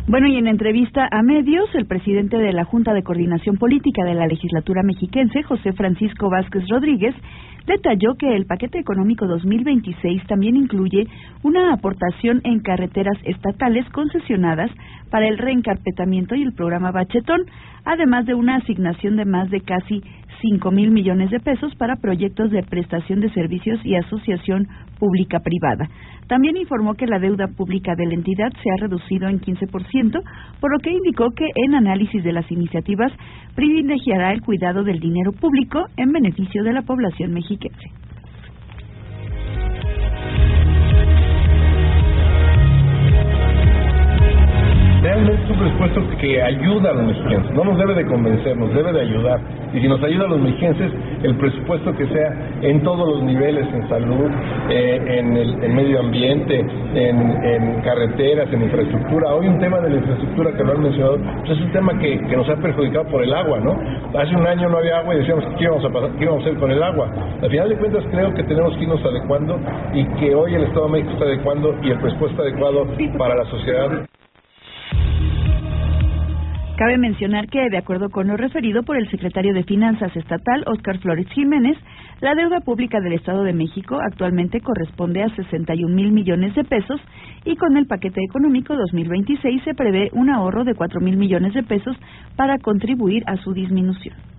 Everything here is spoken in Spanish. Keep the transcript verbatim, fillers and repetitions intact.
Bueno, y en entrevista a medios, el presidente de la Junta de Coordinación Política de la Legislatura Mexiquense, José Francisco Vázquez Rodríguez, detalló que el paquete económico dos mil veintiséis también incluye una aportación en carreteras estatales concesionadas para el reencarpetamiento y el programa Bachetón, además de una asignación de más de casi cinco mil millones de pesos para proyectos de prestación de servicios y asociación pública-privada. También informó que la deuda pública de la entidad se ha reducido en quince por ciento, por lo que indicó que en análisis de las iniciativas privilegiará el cuidado del dinero público en beneficio de la población mexiquense. Realmente es un presupuesto que ayuda a los mexicanos, no nos debe de convencer, nos debe de ayudar. Y si nos ayuda a los mexicanos, el presupuesto que sea en todos los niveles, en salud, eh, en el en medio ambiente, en, en carreteras, en infraestructura. Hoy un tema de la infraestructura que lo han mencionado, pues es un tema que, que nos ha perjudicado por el agua, ¿no? Hace un año no había agua y decíamos qué íbamos a pasar, qué íbamos a hacer con el agua. Al final de cuentas creo que tenemos que irnos adecuando y que hoy el Estado de México está adecuando y el presupuesto adecuado para la sociedad. Cabe mencionar que, de acuerdo con lo referido por el secretario de Finanzas Estatal, Óscar Flores Jiménez, la deuda pública del Estado de México actualmente corresponde a sesenta y un mil millones de pesos y con el paquete económico dos mil veintiséis se prevé un ahorro de cuatro mil millones de pesos para contribuir a su disminución.